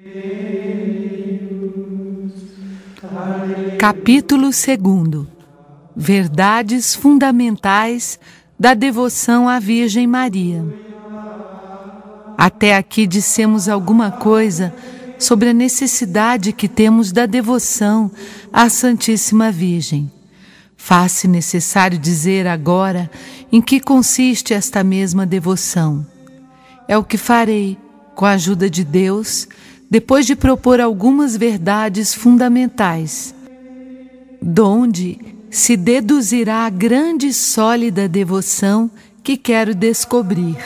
Capítulo 2. Verdades fundamentais da devoção à Virgem Maria. Até aqui dissemos alguma coisa sobre a necessidade que temos da devoção à Santíssima Virgem. Faz-se necessário dizer agora em que consiste esta mesma devoção. É o que farei, com a ajuda de Deus, depois de propor algumas verdades fundamentais, donde se deduzirá a grande e sólida devoção que quero descobrir.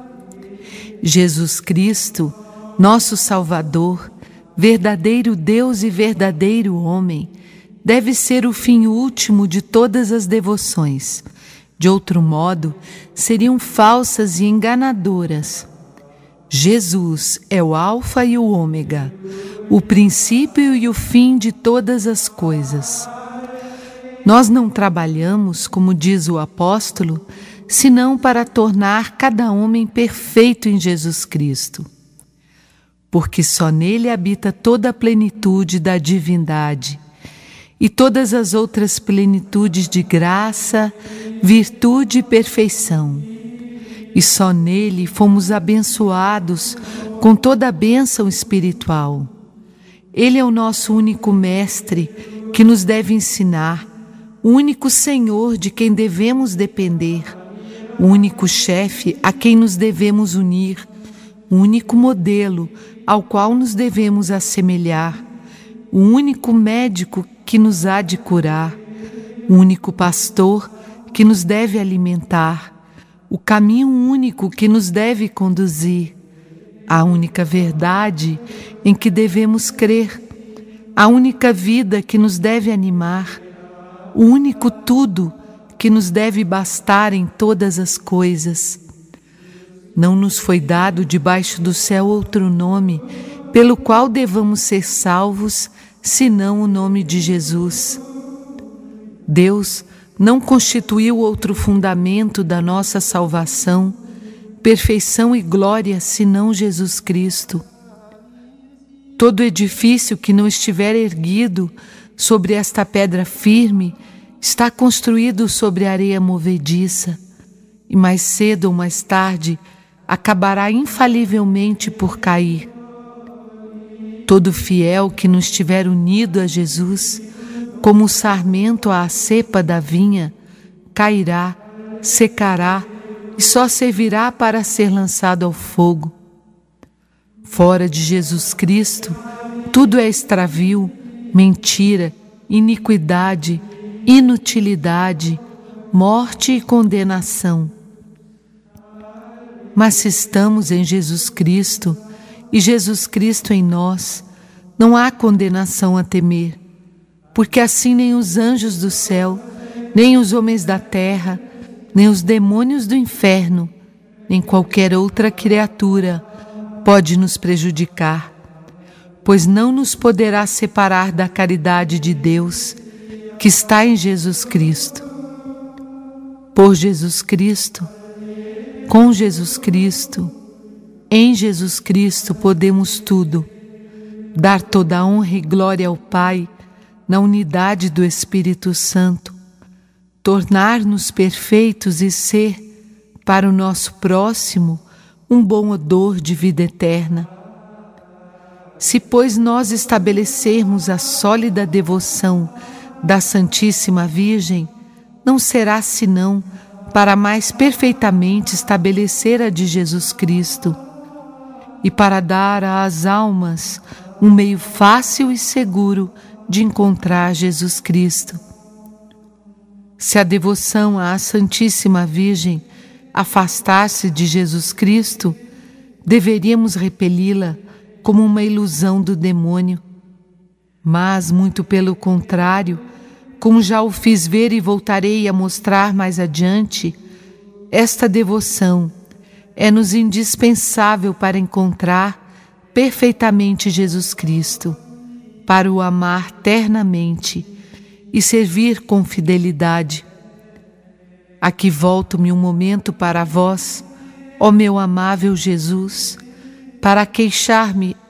Jesus Cristo, nosso Salvador, verdadeiro Deus e verdadeiro homem, deve ser o fim último de todas as devoções. De outro modo, seriam falsas e enganadoras. Jesus é o Alfa e o Ômega, o princípio e o fim de todas as coisas. Nós não trabalhamos, como diz o apóstolo, senão para tornar cada homem perfeito em Jesus Cristo. Porque só nele habita toda a plenitude da divindade e todas as outras plenitudes de graça, virtude e perfeição. E só nele fomos abençoados com toda a bênção espiritual. Ele é o nosso único mestre que nos deve ensinar, o único Senhor de quem devemos depender, o único chefe a quem nos devemos unir, o único modelo ao qual nos devemos assemelhar, o único médico que nos há de curar, o único pastor que nos deve alimentar, o caminho único que nos deve conduzir, a única verdade em que devemos crer, a única vida que nos deve animar, o único tudo que nos deve bastar em todas as coisas. Não nos foi dado debaixo do céu outro nome pelo qual devamos ser salvos, senão o nome de Jesus. Deus não constituiu outro fundamento da nossa salvação, perfeição e glória, senão Jesus Cristo. Todo edifício que não estiver erguido sobre esta pedra firme está construído sobre areia movediça, e mais cedo ou mais tarde acabará infalivelmente por cair. Todo fiel que não estiver unido a Jesus, como o sarmento à cepa da vinha, cairá, secará e só servirá para ser lançado ao fogo. Fora de Jesus Cristo, tudo é extravio, mentira, iniquidade, inutilidade, morte e condenação. Mas se estamos em Jesus Cristo e Jesus Cristo em nós, não há condenação a temer, porque assim nem os anjos do céu, nem os homens da terra, nem os demônios do inferno, nem qualquer outra criatura pode nos prejudicar, pois não nos poderá separar da caridade de Deus, que está em Jesus Cristo. Por Jesus Cristo, com Jesus Cristo, em Jesus Cristo podemos tudo, dar toda a honra e glória ao Pai na unidade do Espírito Santo, tornar-nos perfeitos e ser, para o nosso próximo, um bom odor de vida eterna. Se, pois, nós estabelecermos a sólida devoção da Santíssima Virgem, não será senão para mais perfeitamente estabelecer a de Jesus Cristo e para dar às almas um meio fácil e seguro de encontrar Jesus Cristo. Se a devoção à Santíssima Virgem afastar-se de Jesus Cristo, deveríamos repeli-la como uma ilusão do demônio. Mas, muito pelo contrário, como já o fiz ver e voltarei a mostrar mais adiante, esta devoção é-nos indispensável para encontrar perfeitamente Jesus Cristo, para o amar ternamente e servir com fidelidade. Aqui volto-me um momento para vós, ó meu amável Jesus, para queixar-me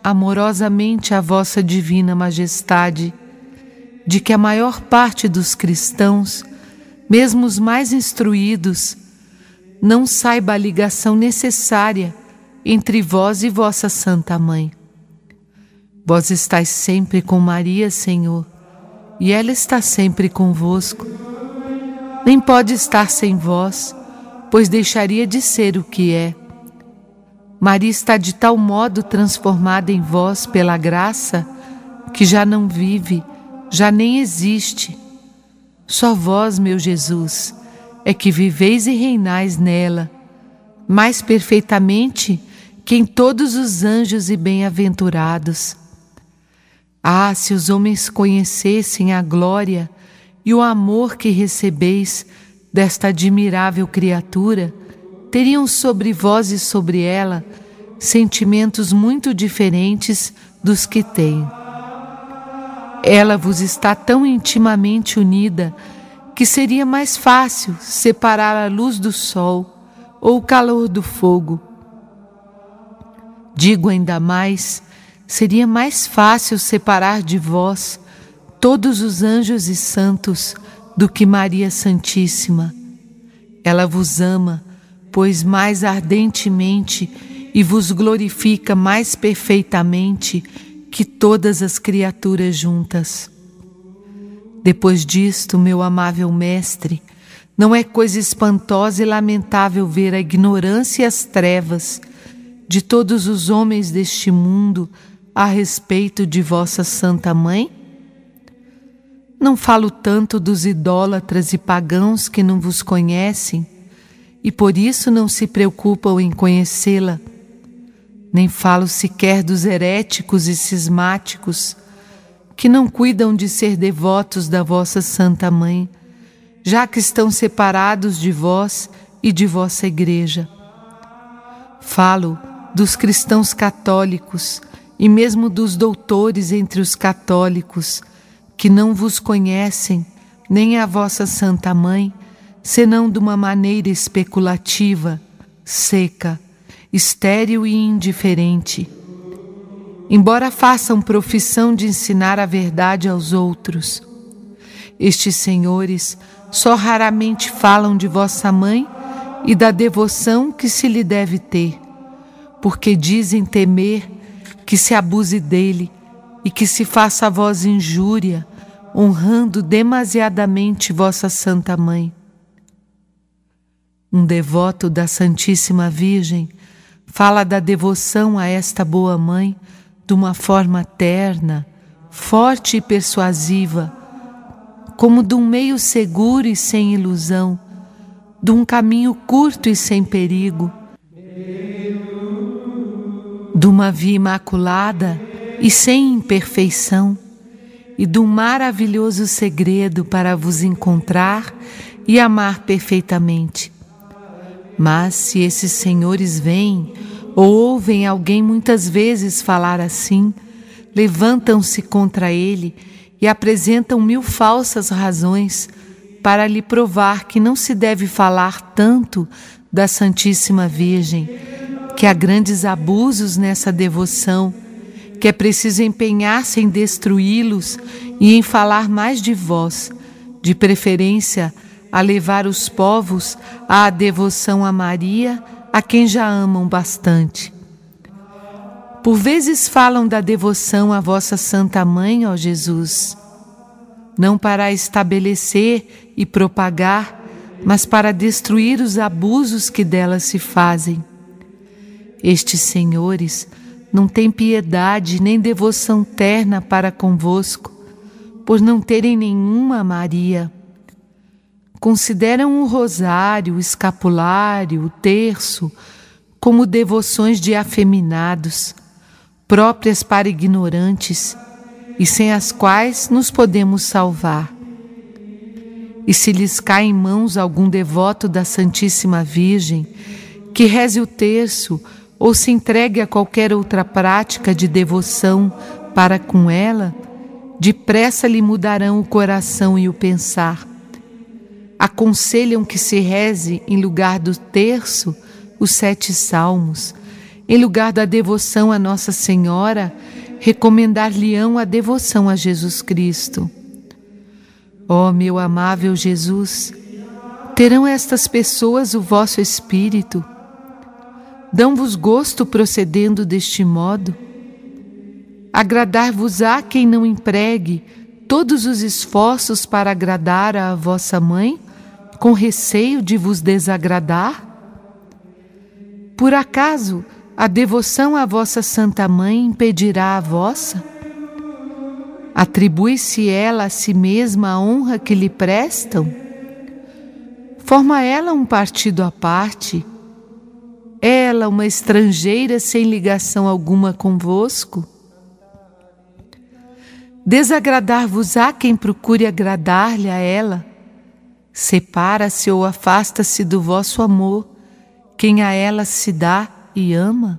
amorosamente a vossa divina majestade de que a maior parte dos cristãos, mesmo os mais instruídos, não saiba a ligação necessária entre vós e vossa Santa Mãe. Vós estáis sempre com Maria, Senhor, e ela está sempre convosco. Nem pode estar sem vós, pois deixaria de ser o que é. Maria está de tal modo transformada em vós pela graça, que já não vive, já nem existe. Só vós, meu Jesus, é que viveis e reinais nela, mais perfeitamente que em todos os anjos e bem-aventurados. Ah, se os homens conhecessem a glória e o amor que recebeis desta admirável criatura, teriam sobre vós e sobre ela sentimentos muito diferentes dos que têm. Ela vos está tão intimamente unida que seria mais fácil separar a luz do sol ou o calor do fogo. Digo ainda mais, seria mais fácil separar de vós todos os anjos e santos do que Maria Santíssima. Ela vos ama, pois mais ardentemente e vos glorifica mais perfeitamente que todas as criaturas juntas. Depois disto, meu amável Mestre, não é coisa espantosa e lamentável ver a ignorância e as trevas de todos os homens deste mundo a respeito de vossa Santa Mãe? Não falo tanto dos idólatras e pagãos que não vos conhecem e por isso não se preocupam em conhecê-la. Nem falo sequer dos heréticos e cismáticos que não cuidam de ser devotos da vossa Santa Mãe, já que estão separados de vós e de vossa Igreja. Falo dos cristãos católicos e mesmo dos doutores entre os católicos, que não vos conhecem, nem a vossa Santa Mãe, senão de uma maneira especulativa, seca, estéril e indiferente. Embora façam profissão de ensinar a verdade aos outros, estes senhores só raramente falam de vossa Mãe e da devoção que se lhe deve ter, porque dizem temer que se abuse dele e que se faça a vós injúria, honrando demasiadamente vossa Santa Mãe. Um devoto da Santíssima Virgem fala da devoção a esta boa Mãe de uma forma terna, forte e persuasiva, como de um meio seguro e sem ilusão, de um caminho curto e sem perigo, de uma via imaculada e sem imperfeição, e de um maravilhoso segredo para vos encontrar e amar perfeitamente. Mas se esses senhores veem ou ouvem alguém muitas vezes falar assim, levantam-se contra ele e apresentam 1000 falsas razões para lhe provar que não se deve falar tanto da Santíssima Virgem, que há grandes abusos nessa devoção, que é preciso empenhar-se em destruí-los e em falar mais de vós, de preferência a levar os povos à devoção a Maria, a quem já amam bastante. Por vezes falam da devoção à vossa Santa Mãe, ó Jesus, não para estabelecer e propagar, mas para destruir os abusos que dela se fazem. Estes senhores não têm piedade nem devoção terna para convosco, por não terem nenhuma a Maria. Consideram o rosário, o escapulário, o terço como devoções de afeminados, próprias para ignorantes e sem as quais nos podemos salvar. E se lhes cai em mãos algum devoto da Santíssima Virgem, que reze o terço ou se entregue a qualquer outra prática de devoção para com ela, depressa lhe mudarão o coração e o pensar. Aconselham que se reze, em lugar do terço, os 7 salmos, em lugar da devoção a Nossa Senhora, recomendar-lhe-ão a devoção a Jesus Cristo. Ó meu amável Jesus, terão estas pessoas o vosso Espírito? Dão-vos gosto procedendo deste modo? Agradar-vos-á quem não empregue todos os esforços para agradar à vossa mãe, com receio de vos desagradar? Por acaso a devoção à vossa Santa Mãe impedirá a vossa? Atribui-se ela a si mesma a honra que lhe prestam? Forma ela um partido à parte? Ela uma estrangeira sem ligação alguma convosco? Desagradar-vos-á quem procure agradar-lhe a ela? Separa-se ou afasta-se do vosso amor quem a ela se dá e ama?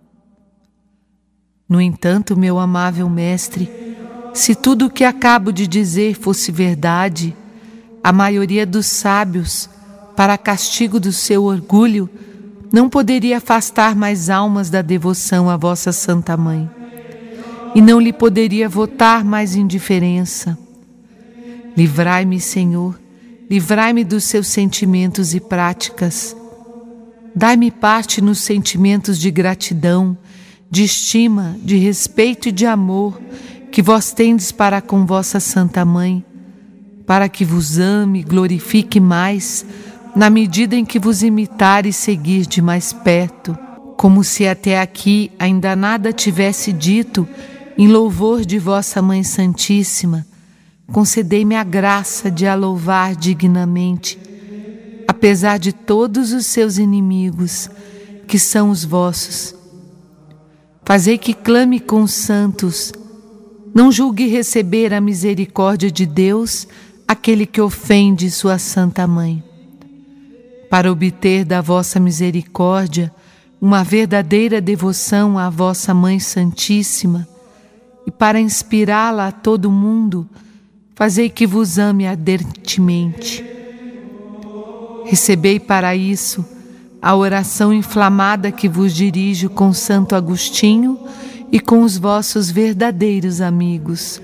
No entanto, meu amável Mestre, se tudo o que acabo de dizer fosse verdade, a maioria dos sábios, para castigo do seu orgulho, não poderia afastar mais almas da devoção à vossa Santa Mãe, e não lhe poderia votar mais indiferença. Livrai-me, Senhor, livrai-me dos seus sentimentos e práticas. Dai-me parte nos sentimentos de gratidão, de estima, de respeito e de amor que vós tendes para com vossa Santa Mãe, para que vos ame e glorifique mais, na medida em que vos imitar e seguir de mais perto, como se até aqui ainda nada tivesse dito em louvor de vossa Mãe Santíssima. Concedei-me a graça de a louvar dignamente, apesar de todos os seus inimigos, que são os vossos. Fazei que clame com os santos. Não julgue receber a misericórdia de Deus aquele que ofende sua Santa Mãe. Para obter da vossa misericórdia uma verdadeira devoção à vossa Mãe Santíssima e para inspirá-la a todo mundo, fazei que vos ame ardentemente. Recebei para isso a oração inflamada que vos dirijo com Santo Agostinho e com os vossos verdadeiros amigos.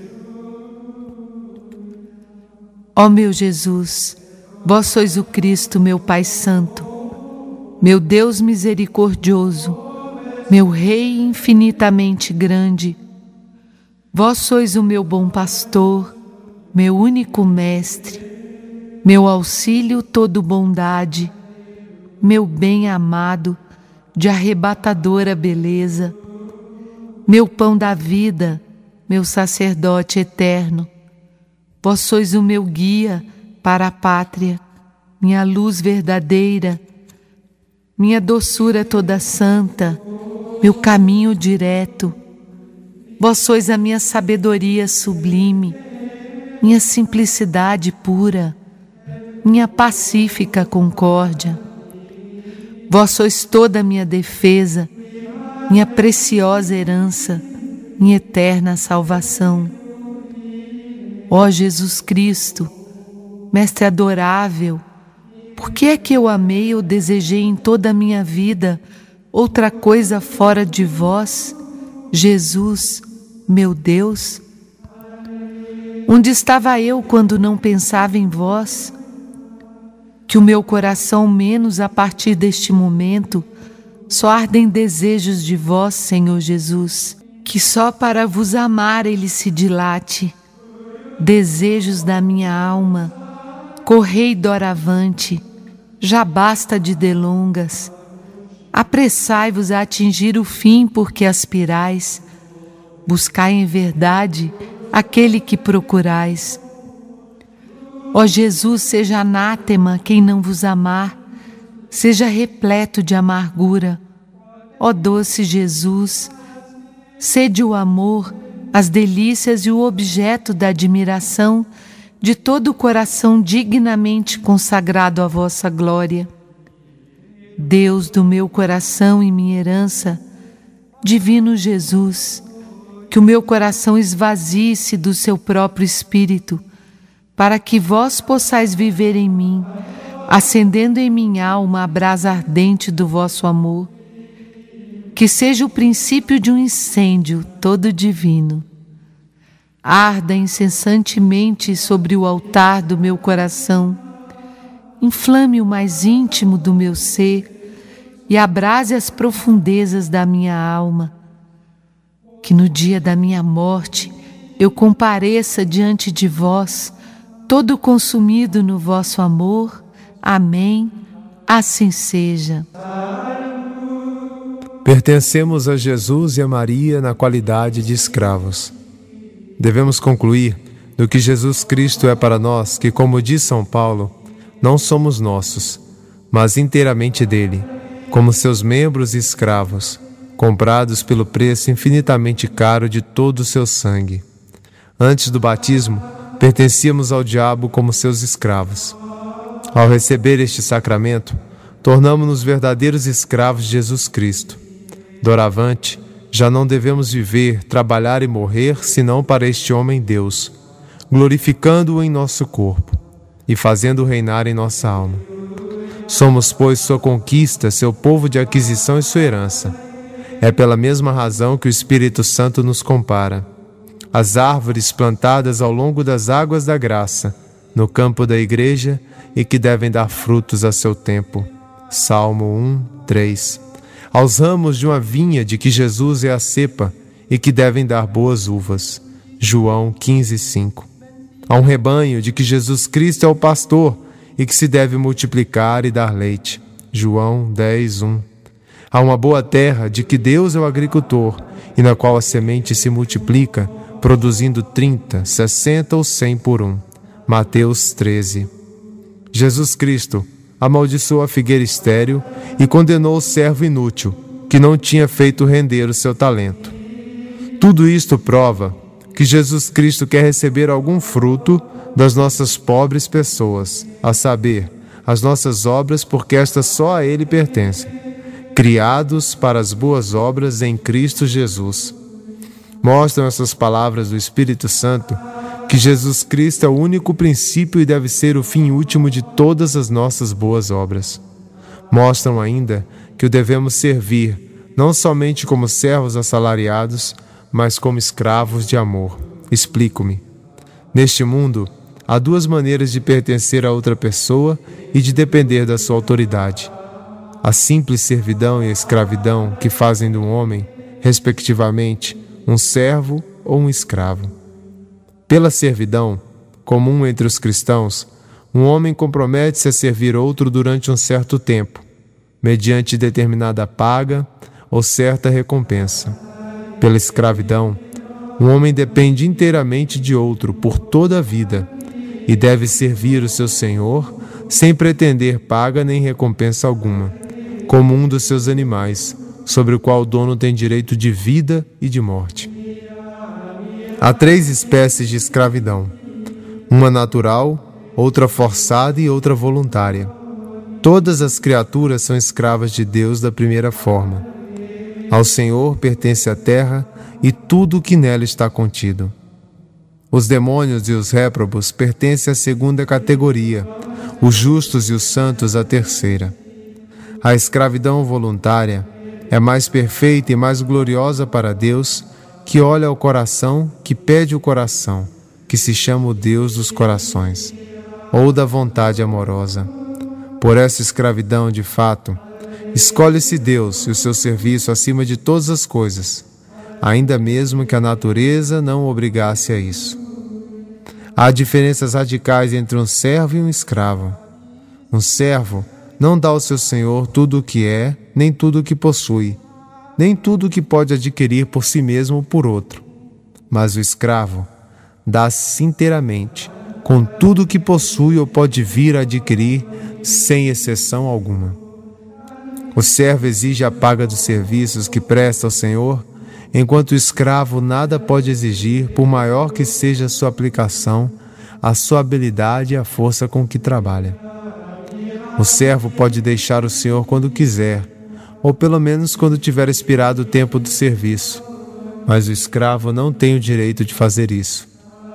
Ó meu Jesus, vós sois o Cristo, meu Pai Santo, meu Deus misericordioso, meu Rei infinitamente grande. Vós sois o meu bom pastor, meu único mestre, meu auxílio todo bondade, meu bem amado, de arrebatadora beleza, meu pão da vida, meu sacerdote eterno. Vós sois o meu guia para a pátria, minha luz verdadeira, minha doçura toda santa, meu caminho direto. Vós sois a minha sabedoria sublime, minha simplicidade pura, minha pacífica concórdia. Vós sois toda a minha defesa, minha preciosa herança, minha eterna salvação. Ó Jesus Cristo, Mestre adorável, por que é que eu amei ou desejei em toda a minha vida outra coisa fora de vós, Jesus, meu Deus? Onde estava eu quando não pensava em vós? Que o meu coração, menos a partir deste momento, só ardem desejos de vós, Senhor Jesus, que só para vos amar ele se dilate. Desejos da minha alma, correi doravante, já basta de delongas. Apressai-vos a atingir o fim porque aspirais. Buscai em verdade aquele que procurais. Ó Jesus, seja anátema quem não vos amar, seja repleto de amargura. Ó doce Jesus, sede o amor, as delícias e o objeto da admiração de todo o coração dignamente consagrado à vossa glória. Deus do meu coração e minha herança, divino Jesus, que o meu coração esvazie-se do seu próprio Espírito, para que vós possais viver em mim, acendendo em minha alma a brasa ardente do vosso amor. que seja o princípio de um incêndio todo divino. Arda incessantemente sobre o altar do meu coração, inflame o mais íntimo do meu ser e abrase as profundezas da minha alma. Que no dia da minha morte eu compareça diante de vós, todo consumido no vosso amor. Amém. Assim seja. Pertencemos a Jesus e a Maria na qualidade de escravos. Devemos concluir do que Jesus Cristo é para nós que, como diz São Paulo, não somos nossos, mas inteiramente dele, como seus membros e escravos, comprados pelo preço infinitamente caro de todo o seu sangue. Antes do batismo, pertencíamos ao diabo como seus escravos. Ao receber este sacramento, tornamo-nos verdadeiros escravos de Jesus Cristo. Doravante, já não devemos viver, trabalhar e morrer, senão para este homem Deus, glorificando-o em nosso corpo e fazendo-o reinar em nossa alma. Somos, pois, sua conquista, seu povo de aquisição e sua herança. É pela mesma razão que o Espírito Santo nos compara às árvores plantadas ao longo das águas da graça, no campo da igreja, e que devem dar frutos a seu tempo. Salmo 1, 3. Aos ramos de uma vinha de que Jesus é a cepa e que devem dar boas uvas. João 15, 5. A um rebanho de que Jesus Cristo é o pastor e que se deve multiplicar e dar leite. João 10, 1. A uma boa terra de que Deus é o agricultor e na qual a semente se multiplica, produzindo 30, 60 ou 100 por um. Mateus 13. Jesus Cristo amaldiçoou a figueira estéril e condenou o servo inútil, que não tinha feito render o seu talento. Tudo isto prova que Jesus Cristo quer receber algum fruto das nossas pobres pessoas, a saber, as nossas obras, porque estas só a Ele pertencem, criados para as boas obras em Cristo Jesus. Mostram essas palavras do Espírito Santo que Jesus Cristo é o único princípio e deve ser o fim último de todas as nossas boas obras. Mostram ainda que o devemos servir, não somente como servos assalariados, mas como escravos de amor. Explico-me. Neste mundo, há duas maneiras de pertencer a outra pessoa e de depender da sua autoridade: a simples servidão e a escravidão que fazem de um homem, respectivamente, um servo ou um escravo. Pela servidão, comum entre os cristãos, um homem compromete-se a servir outro durante um certo tempo, mediante determinada paga ou certa recompensa. Pela escravidão, um homem depende inteiramente de outro por toda a vida e deve servir o seu senhor sem pretender paga nem recompensa alguma, como um dos seus animais, sobre o qual o dono tem direito de vida e de morte. Há 3 espécies de escravidão: uma natural, outra forçada e outra voluntária. Todas as criaturas são escravas de Deus da primeira forma. Ao Senhor pertence a terra e tudo o que nela está contido. Os demônios e os réprobos pertencem à segunda categoria, os justos e os santos à terceira. A escravidão voluntária é mais perfeita e mais gloriosa para Deus, que olha ao coração, que pede o coração, que se chama o Deus dos corações, ou da vontade amorosa. Por essa escravidão, de fato, escolhe-se Deus e o seu serviço acima de todas as coisas, ainda mesmo que a natureza não o obrigasse a isso. Há diferenças radicais entre um servo e um escravo. Um servo não dá ao seu senhor tudo o que é, nem tudo o que possui, nem tudo o que pode adquirir por si mesmo ou por outro. Mas o escravo dá-se inteiramente, com tudo o que possui ou pode vir a adquirir, sem exceção alguma. O servo exige a paga dos serviços que presta ao Senhor, enquanto o escravo nada pode exigir, por maior que seja a sua aplicação, a sua habilidade e a força com que trabalha. O servo pode deixar o Senhor quando quiser, ou pelo menos quando tiver expirado o tempo do serviço, mas o escravo não tem o direito de fazer isso.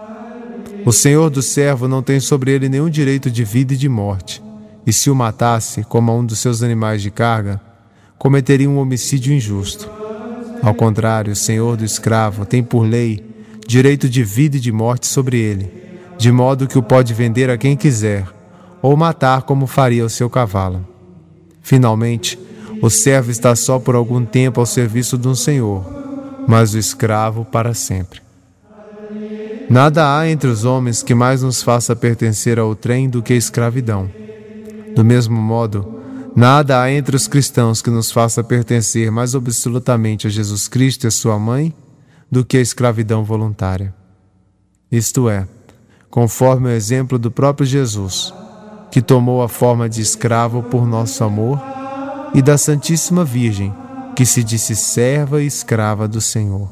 O senhor do servo não tem sobre ele nenhum direito de vida e de morte, e se o matasse, como a um dos seus animais de carga, cometeria um homicídio injusto. Ao contrário, o senhor do escravo tem por lei direito de vida e de morte sobre ele, de modo que o pode vender a quem quiser, ou matar como faria o seu cavalo. Finalmente, o servo está só por algum tempo ao serviço de um senhor, mas o escravo para sempre. Nada há entre os homens que mais nos faça pertencer ao trem do que a escravidão. Do mesmo modo, nada há entre os cristãos que nos faça pertencer mais absolutamente a Jesus Cristo e a sua mãe do que a escravidão voluntária. Isto é, conforme o exemplo do próprio Jesus, que tomou a forma de escravo por nosso amor, e da Santíssima Virgem, que se disse serva e escrava do Senhor.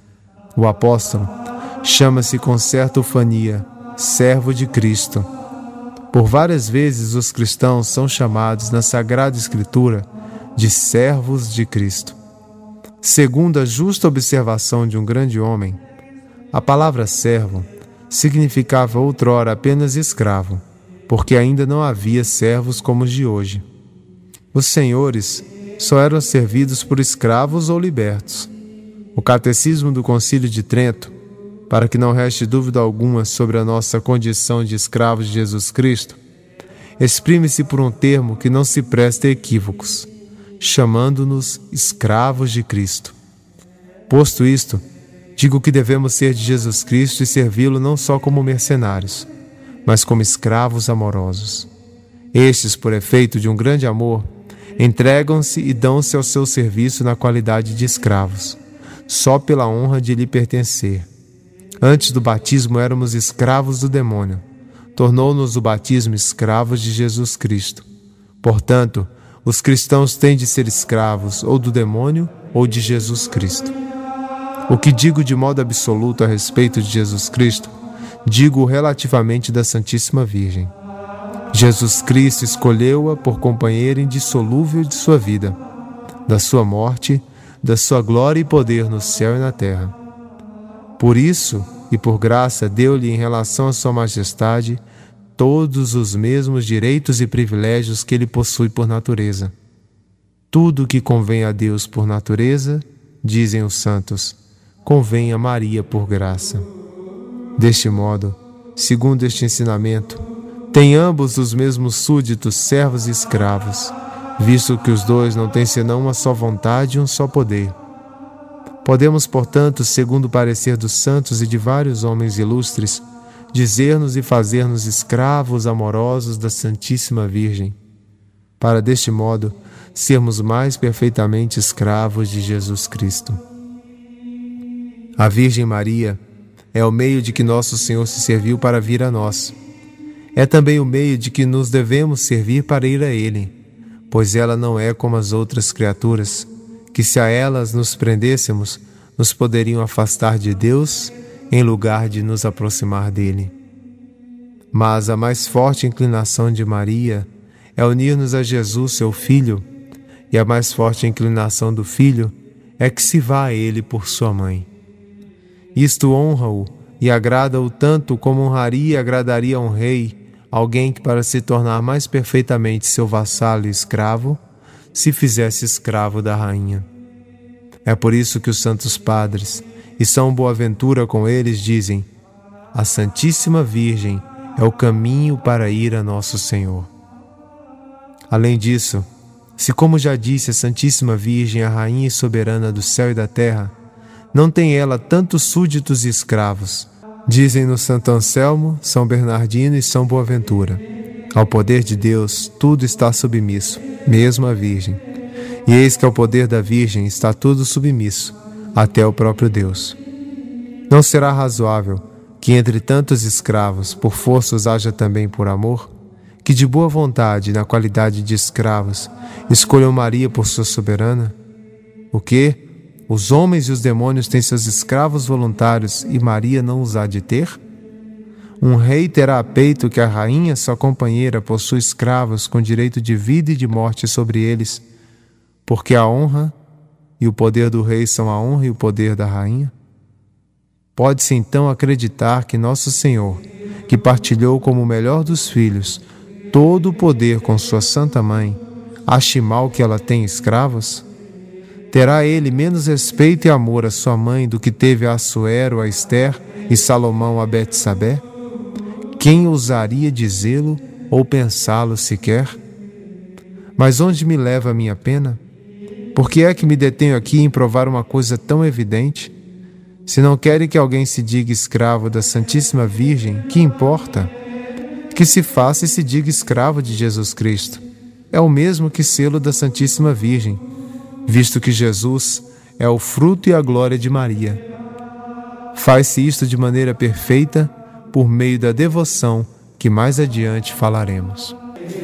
O apóstolo chama-se com certa ufania servo de Cristo. Por várias vezes os cristãos são chamados na Sagrada Escritura de servos de Cristo. Segundo a justa observação de um grande homem, a palavra servo significava outrora apenas escravo, porque ainda não havia servos como os de hoje. Os senhores só eram servidos por escravos ou libertos. O Catecismo do Concílio de Trento, para que não reste dúvida alguma sobre a nossa condição de escravos de Jesus Cristo, exprime-se por um termo que não se presta a equívocos, chamando-nos escravos de Cristo. Posto isto, digo que devemos ser de Jesus Cristo e servi-lo não só como mercenários, mas como escravos amorosos. Estes, por efeito de um grande amor, entregam-se e dão-se ao seu serviço na qualidade de escravos, só pela honra de lhe pertencer. Antes do batismo éramos escravos do demônio. Tornou-nos o batismo escravos de Jesus Cristo. Portanto, os cristãos têm de ser escravos ou do demônio ou de Jesus Cristo. O que digo de modo absoluto a respeito de Jesus Cristo, digo relativamente da Santíssima Virgem. Jesus Cristo escolheu-a por companheira indissolúvel de sua vida, da sua morte, da sua glória e poder no céu e na terra. Por isso e por graça deu-lhe em relação à sua majestade todos os mesmos direitos e privilégios que ele possui por natureza. Tudo o que convém a Deus por natureza, dizem os santos, convém a Maria por graça. Deste modo, segundo este ensinamento, têm ambos os mesmos súditos, servos e escravos, visto que os dois não têm senão uma só vontade e um só poder. Podemos, portanto, segundo o parecer dos santos e de vários homens ilustres, dizer-nos e fazer-nos escravos amorosos da Santíssima Virgem, para deste modo sermos mais perfeitamente escravos de Jesus Cristo. A Virgem Maria é o meio de que nosso Senhor se serviu para vir a nós. É também o meio de que nos devemos servir para ir a Ele, pois ela não é como as outras criaturas, que se a elas nos prendêssemos, nos poderiam afastar de Deus em lugar de nos aproximar dele. Mas a mais forte inclinação de Maria é unir-nos a Jesus, seu Filho, e a mais forte inclinação do Filho é que se vá a ele por sua mãe. Isto honra-o e agrada-o tanto como honraria e agradaria a um rei, alguém que, para se tornar mais perfeitamente seu vassalo e escravo, se fizesse escravo da rainha. É por isso que os santos padres, e São Boaventura com eles, dizem: a Santíssima Virgem é o caminho para ir a nosso Senhor. Além disso, se, como já disse, a Santíssima Virgem é a rainha e soberana do céu e da terra, não tem ela tantos súditos e escravos. Dizem-nos Santo Anselmo, São Bernardino e São Boaventura: ao poder de Deus tudo está submisso, mesmo a Virgem. E eis que ao poder da Virgem está tudo submisso, até o próprio Deus. Não será razoável que entre tantos escravos por força os haja também por amor, que de boa vontade, na qualidade de escravos, escolham Maria por sua soberana? O quê? Os homens e os demônios têm seus escravos voluntários e Maria não os há de ter? Um rei terá a peito que a rainha, sua companheira, possui escravos com direito de vida e de morte sobre eles, porque a honra e o poder do rei são a honra e o poder da rainha? Pode-se então acreditar que nosso Senhor, que partilhou como o melhor dos filhos todo o poder com sua Santa Mãe, ache mal que ela tenha escravos? Terá ele menos respeito e amor a sua mãe do que teve a Assuero, a Ester e Salomão a Betsabé? Quem ousaria dizê-lo ou pensá-lo sequer? Mas onde me leva a minha pena? Por que é que me detenho aqui em provar uma coisa tão evidente? Se não querem que alguém se diga escravo da Santíssima Virgem, que importa? Que se faça e se diga escravo de Jesus Cristo. É o mesmo que sê-lo da Santíssima Virgem, visto que Jesus é o fruto e a glória de Maria. Faz-se isto de maneira perfeita por meio da devoção que mais adiante falaremos.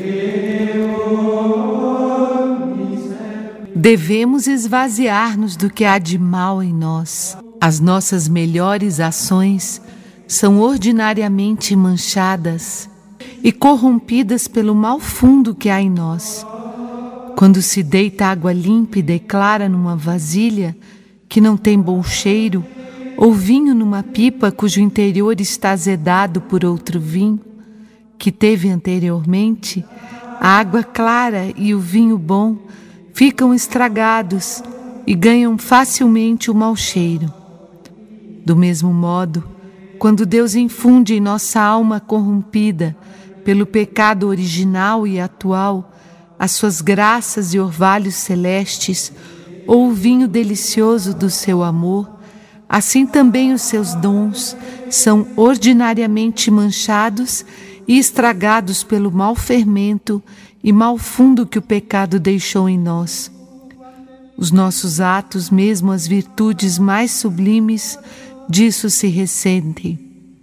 Devemos esvaziar-nos do que há de mal em nós. As nossas melhores ações são ordinariamente manchadas e corrompidas pelo mal fundo que há em nós. Quando se deita água límpida e clara numa vasilha que não tem bom cheiro, ou vinho numa pipa cujo interior está azedado por outro vinho que teve anteriormente, a água clara e o vinho bom ficam estragados e ganham facilmente o mau cheiro. Do mesmo modo, quando Deus infunde em nossa alma corrompida pelo pecado original e atual as suas graças e orvalhos celestes, ou o vinho delicioso do seu amor, assim também os seus dons são ordinariamente manchados e estragados pelo mau fermento e mau fundo que o pecado deixou em nós. Os nossos atos, mesmo as virtudes mais sublimes, disso se ressentem.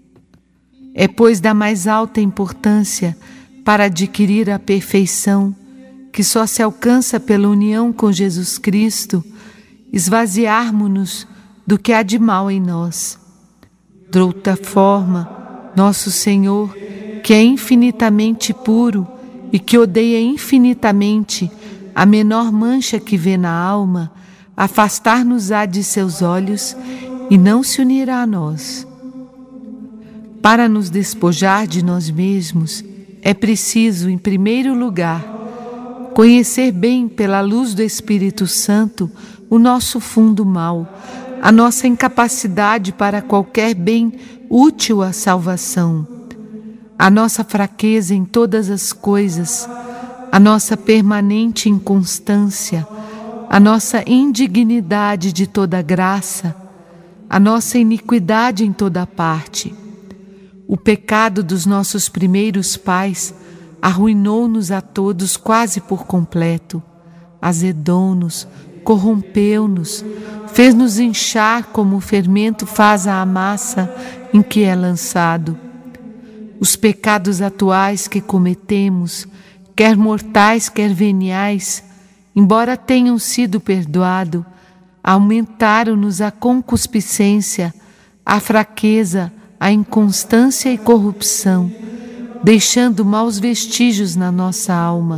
É, pois, da mais alta importância para adquirir a perfeição, que só se alcança pela união com Jesus Cristo, esvaziarmos-nos do que há de mal em nós. De outra forma, nosso Senhor, que é infinitamente puro e que odeia infinitamente a menor mancha que vê na alma, afastar-nos-á de seus olhos e não se unirá a nós. Para nos despojar de nós mesmos, é preciso, em primeiro lugar, conhecer bem pela luz do Espírito Santo o nosso fundo mal, a nossa incapacidade para qualquer bem útil à salvação, a nossa fraqueza em todas as coisas, a nossa permanente inconstância, a nossa indignidade de toda graça, a nossa iniquidade em toda parte. O pecado dos nossos primeiros pais arruinou-nos a todos quase por completo, azedou-nos, corrompeu-nos, fez-nos inchar como o fermento faz a massa em que é lançado. Os pecados atuais que cometemos, quer mortais, quer veniais, embora tenham sido perdoados, aumentaram-nos a concupiscência, a fraqueza, a inconstância e corrupção, deixando maus vestígios na nossa alma.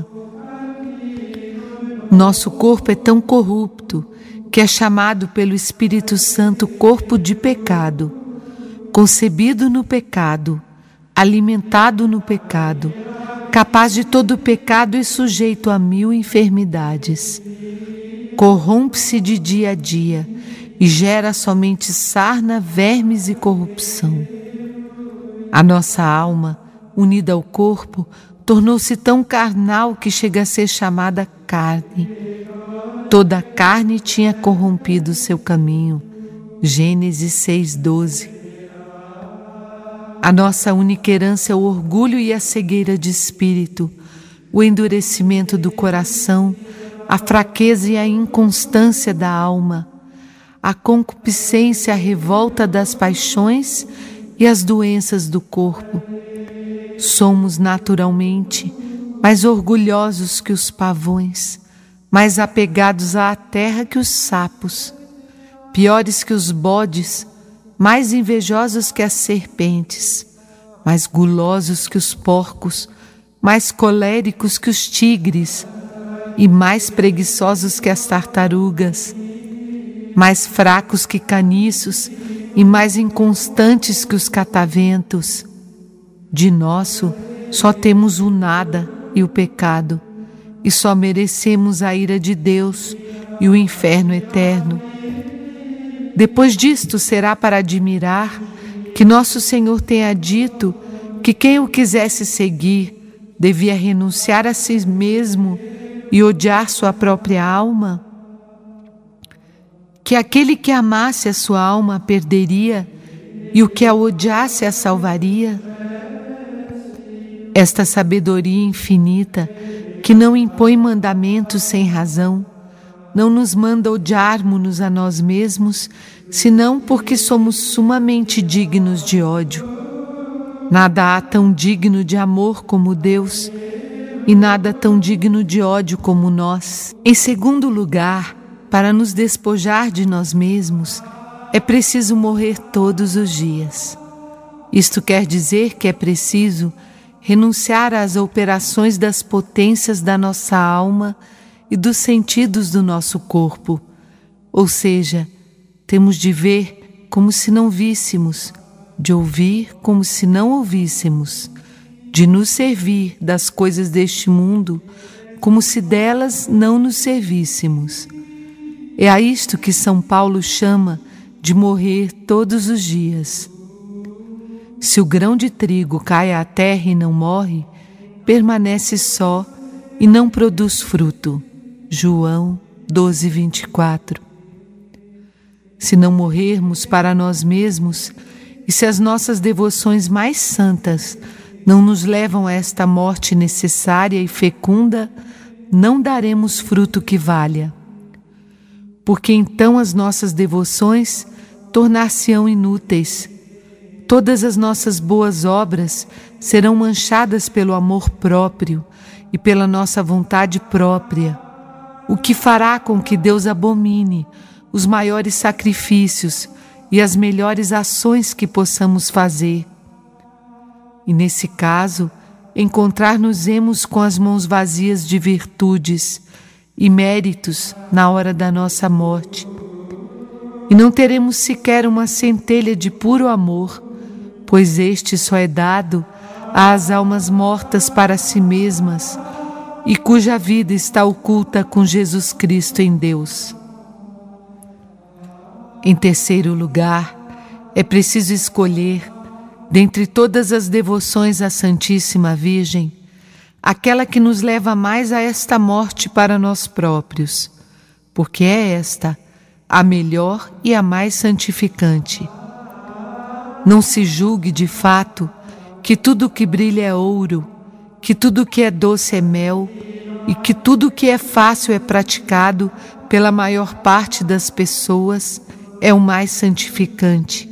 Nosso corpo é tão corrupto que é chamado pelo Espírito Santo corpo de pecado, concebido no pecado, alimentado no pecado, capaz de todo pecado e sujeito a 1000 enfermidades. Corrompe-se de dia a dia e gera somente sarna, vermes e corrupção. A nossa alma, unida ao corpo, tornou-se tão carnal que chega a ser chamada carne. Toda a carne tinha corrompido seu caminho. Gênesis 6:12. A nossa única herança é o orgulho e a cegueira de espírito, o endurecimento do coração, a fraqueza e a inconstância da alma, a concupiscência, a revolta das paixões e as doenças do corpo. Somos naturalmente mais orgulhosos que os pavões, mais apegados à terra que os sapos, piores que os bodes, mais invejosos que as serpentes, mais gulosos que os porcos, mais coléricos que os tigres e mais preguiçosos que as tartarugas, mais fracos que caniços e mais inconstantes que os cataventos. De nosso, só temos o nada e o pecado, e só merecemos a ira de Deus e o inferno eterno. Depois disto, será para admirar que nosso Senhor tenha dito que quem o quisesse seguir devia renunciar a si mesmo e odiar sua própria alma? Que aquele que amasse a sua alma a perderia e o que a odiasse a salvaria? Esta sabedoria infinita, que não impõe mandamentos sem razão, não nos manda odiarmos-nos a nós mesmos, senão porque somos sumamente dignos de ódio. Nada há tão digno de amor como Deus, e nada tão digno de ódio como nós. Em segundo lugar, para nos despojar de nós mesmos, é preciso morrer todos os dias. Isto quer dizer que é preciso renunciar às operações das potências da nossa alma e dos sentidos do nosso corpo. Ou seja, temos de ver como se não víssemos, de ouvir como se não ouvíssemos, de nos servir das coisas deste mundo como se delas não nos servíssemos. É a isto que São Paulo chama de morrer todos os dias. Se o grão de trigo cai à terra e não morre, permanece só e não produz fruto. João 12:24. Se não morrermos para nós mesmos, e se as nossas devoções mais santas não nos levam a esta morte necessária e fecunda, não daremos fruto que valha. Porque então as nossas devoções tornar-se-ão inúteis. Todas as nossas boas obras serão manchadas pelo amor próprio e pela nossa vontade própria, o que fará com que Deus abomine os maiores sacrifícios e as melhores ações que possamos fazer. E nesse caso, encontrar-nos-emos com as mãos vazias de virtudes e méritos na hora da nossa morte. E não teremos sequer uma centelha de puro amor, pois este só é dado às almas mortas para si mesmas e cuja vida está oculta com Jesus Cristo em Deus. Em terceiro lugar, é preciso escolher, dentre todas as devoções à Santíssima Virgem, aquela que nos leva mais a esta morte para nós próprios, porque é esta a melhor e a mais santificante. Não se julgue de fato que tudo que brilha é ouro, que tudo que é doce é mel e que tudo que é fácil é praticado pela maior parte das pessoas é o mais santificante.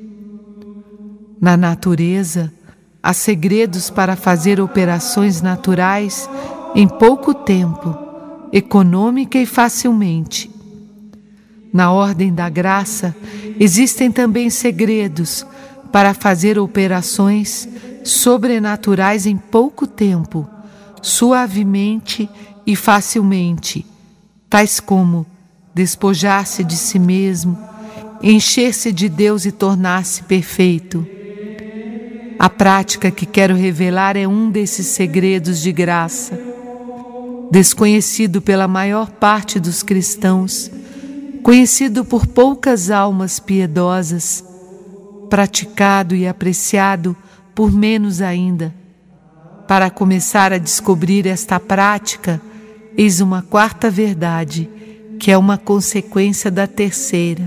Na natureza, há segredos para fazer operações naturais em pouco tempo, econômica e facilmente. Na ordem da graça, existem também segredos para fazer operações sobrenaturais em pouco tempo, suavemente e facilmente, tais como despojar-se de si mesmo, encher-se de Deus e tornar-se perfeito. A prática que quero revelar é um desses segredos de graça, desconhecido pela maior parte dos cristãos, conhecido por poucas almas piedosas, praticado e apreciado por menos ainda. Para começar a descobrir esta prática, eis uma quarta verdade, que é uma consequência da terceira.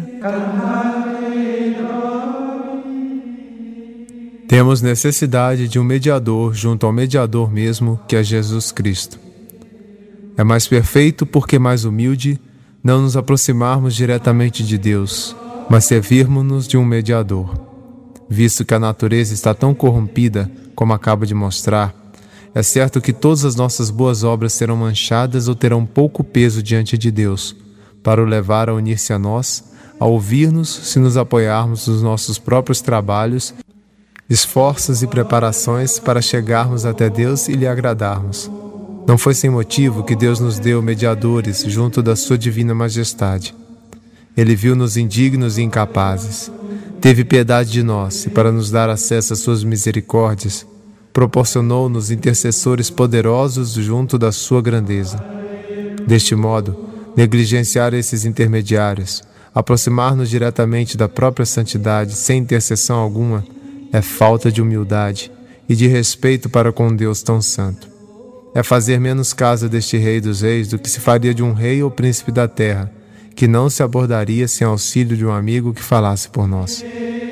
Temos necessidade de um mediador junto ao mediador mesmo, que é Jesus Cristo. É mais perfeito porque mais humilde não nos aproximarmos diretamente de Deus, mas servirmos-nos de um mediador. Visto que a natureza está tão corrompida, como acabo de mostrar, é certo que todas as nossas boas obras serão manchadas ou terão pouco peso diante de Deus, para o levar a unir-se a nós, a ouvir-nos se nos apoiarmos nos nossos próprios trabalhos, esforços e preparações para chegarmos até Deus e lhe agradarmos. Não foi sem motivo que Deus nos deu mediadores junto da sua divina majestade. Ele viu-nos indignos e incapazes. Teve piedade de nós e, para nos dar acesso às suas misericórdias, proporcionou-nos intercessores poderosos junto da sua grandeza. Deste modo, negligenciar esses intermediários, aproximar-nos diretamente da própria santidade sem intercessão alguma, é falta de humildade e de respeito para com Deus tão santo. É fazer menos caso deste Rei dos Reis do que se faria de um rei ou príncipe da terra, que não se abordaria sem auxílio de um amigo que falasse por nós.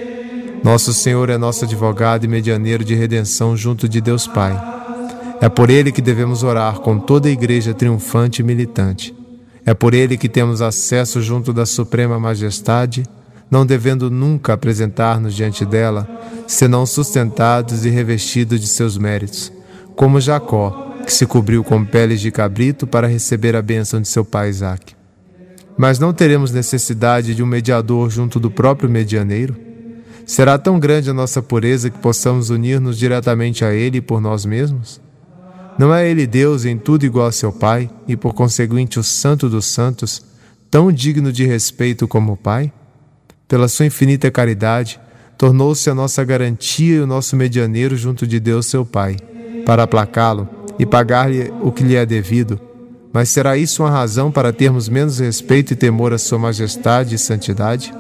Nosso Senhor é nosso advogado e medianeiro de redenção junto de Deus Pai. É por Ele que devemos orar com toda a igreja triunfante e militante. É por Ele que temos acesso junto da Suprema Majestade, não devendo nunca apresentar-nos diante dela, senão sustentados e revestidos de seus méritos, como Jacó, que se cobriu com peles de cabrito para receber a bênção de seu pai Isaque. Mas não teremos necessidade de um mediador junto do próprio medianeiro? Será tão grande a nossa pureza que possamos unir-nos diretamente a Ele por nós mesmos? Não é Ele Deus em tudo igual a seu Pai, e por conseguinte o Santo dos Santos, tão digno de respeito como o Pai? Pela sua infinita caridade, tornou-se a nossa garantia e o nosso medianeiro junto de Deus seu Pai, para aplacá-lo e pagar-lhe o que lhe é devido. Mas será isso uma razão para termos menos respeito e temor à sua majestade e santidade?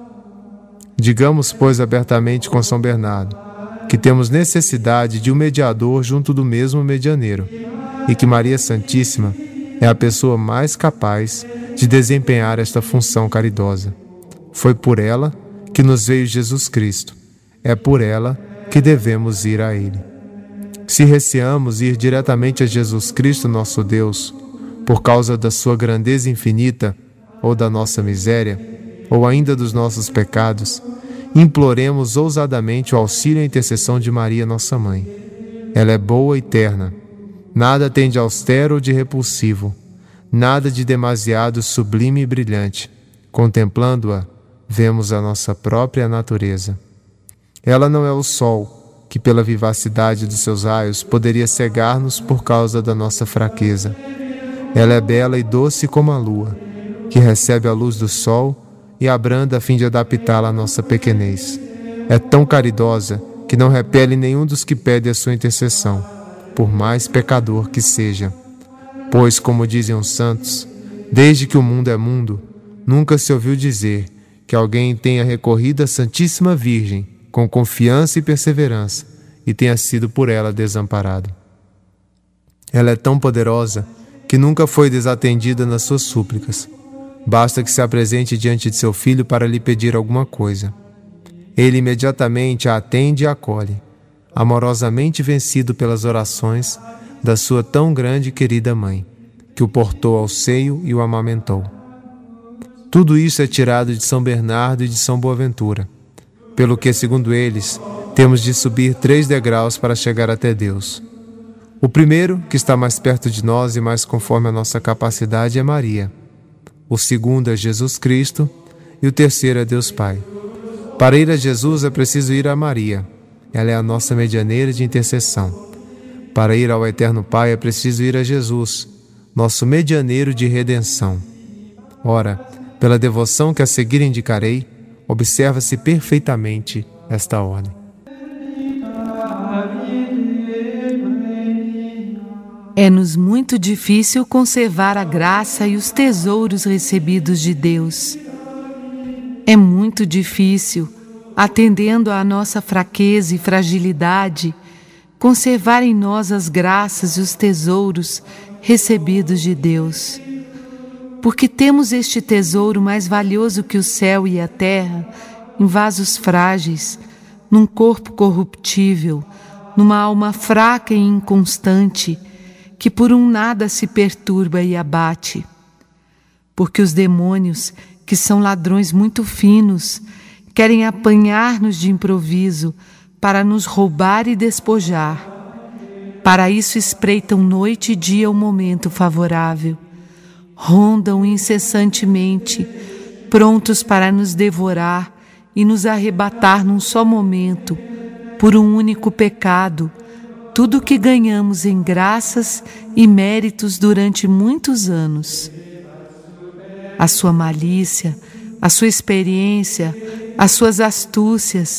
Digamos, pois, abertamente com São Bernardo, que temos necessidade de um mediador junto do mesmo medianeiro, e que Maria Santíssima é a pessoa mais capaz de desempenhar esta função caridosa. Foi por ela que nos veio Jesus Cristo. É por ela que devemos ir a Ele. Se receamos ir diretamente a Jesus Cristo, nosso Deus, por causa da sua grandeza infinita, ou da nossa miséria, ou ainda dos nossos pecados, imploremos ousadamente o auxílio e a intercessão de Maria, nossa Mãe. Ela é boa e terna. Nada tem de austero ou de repulsivo, nada de demasiado sublime e brilhante. Contemplando-a, vemos a nossa própria natureza. Ela não é o sol, que pela vivacidade dos seus raios poderia cegar-nos por causa da nossa fraqueza. Ela é bela e doce como a lua, que recebe a luz do sol e abranda a fim de adaptá-la à nossa pequenez. É tão caridosa que não repele nenhum dos que pede a sua intercessão, por mais pecador que seja. Pois, como dizem os santos, desde que o mundo é mundo, nunca se ouviu dizer que alguém tenha recorrido à Santíssima Virgem com confiança e perseverança e tenha sido por ela desamparado. Ela é tão poderosa que nunca foi desatendida nas suas súplicas. Basta que se apresente diante de seu filho para lhe pedir alguma coisa. Ele imediatamente a atende e acolhe, amorosamente vencido pelas orações da sua tão grande e querida mãe, que o portou ao seio e o amamentou. Tudo isso é tirado de São Bernardo e de São Boaventura, pelo que, segundo eles, temos de subir 3 degraus para chegar até Deus. O primeiro, que está mais perto de nós e mais conforme a nossa capacidade, é Maria. O segundo é Jesus Cristo e o terceiro é Deus Pai. Para ir a Jesus é preciso ir a Maria. Ela é a nossa medianeira de intercessão. Para ir ao Eterno Pai é preciso ir a Jesus, nosso medianeiro de redenção. Ora, pela devoção que a seguir indicarei, observa-se perfeitamente esta ordem. É-nos muito difícil conservar a graça e os tesouros recebidos de Deus. É muito difícil, atendendo à nossa fraqueza e fragilidade, conservar em nós as graças e os tesouros recebidos de Deus. Porque temos este tesouro mais valioso que o céu e a terra, em vasos frágeis, num corpo corruptível, numa alma fraca e inconstante, que por um nada se perturba e abate. Porque os demônios, que são ladrões muito finos, querem apanhar-nos de improviso para nos roubar e despojar. Para isso espreitam noite e dia o momento favorável. Rondam incessantemente, prontos para nos devorar e nos arrebatar num só momento, por um único pecado, tudo o que ganhamos em graças e méritos durante muitos anos. A sua malícia, a sua experiência, as suas astúcias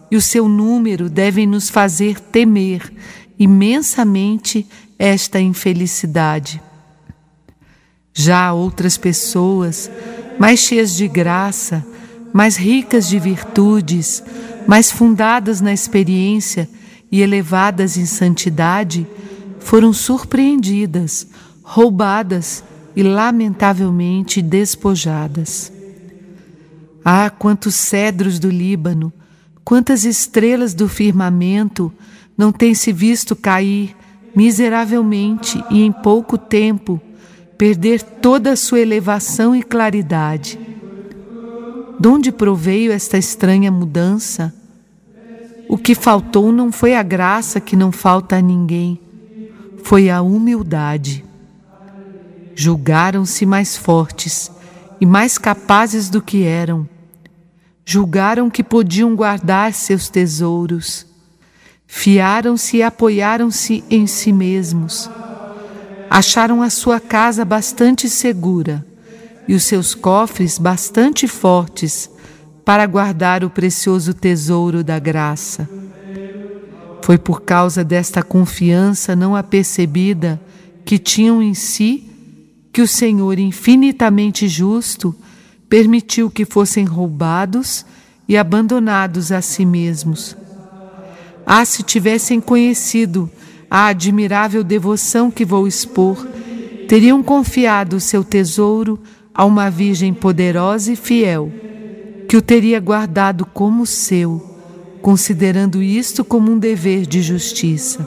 e o seu número devem nos fazer temer imensamente esta infelicidade. Já outras pessoas, mais cheias de graça, mais ricas de virtudes, mais fundadas na experiência e elevadas em santidade, foram surpreendidas, roubadas e lamentavelmente despojadas. Ah, quantos cedros do Líbano, quantas estrelas do firmamento não têm se visto cair miseravelmente e em pouco tempo perder toda a sua elevação e claridade. Donde proveio esta estranha mudança? O que faltou não foi a graça que não falta a ninguém, foi a humildade. Julgaram-se mais fortes e mais capazes do que eram. Julgaram que podiam guardar seus tesouros. Fiaram-se e apoiaram-se em si mesmos. Acharam a sua casa bastante segura e os seus cofres bastante fortes para guardar o precioso tesouro da graça. Foi por causa desta confiança não apercebida que tinham em si que o Senhor, infinitamente justo, permitiu que fossem roubados e abandonados a si mesmos. Ah, se tivessem conhecido a admirável devoção que vou expor, teriam confiado o seu tesouro a uma Virgem poderosa e fiel, que o teria guardado como seu, considerando isto como um dever de justiça.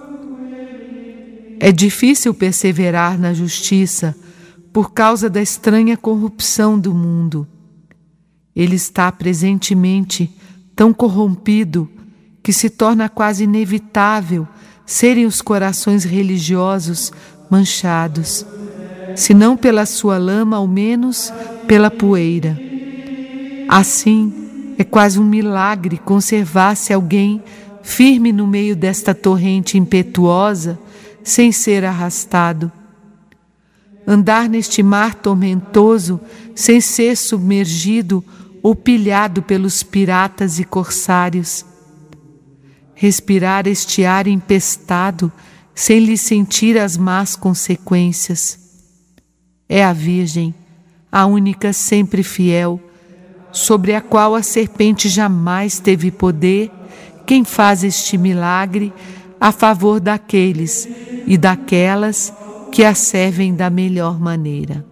É difícil perseverar na justiça por causa da estranha corrupção do mundo. Ele está presentemente tão corrompido que se torna quase inevitável serem os corações religiosos manchados, se não pela sua lama, ao menos pela poeira. Assim, é quase um milagre conservar-se alguém firme no meio desta torrente impetuosa, sem ser arrastado. Andar neste mar tormentoso, sem ser submergido ou pilhado pelos piratas e corsários. Respirar este ar empestado, sem lhe sentir as más consequências. É a Virgem, a única sempre fiel, sobre a qual a serpente jamais teve poder, quem faz este milagre a favor daqueles e daquelas que a servem da melhor maneira.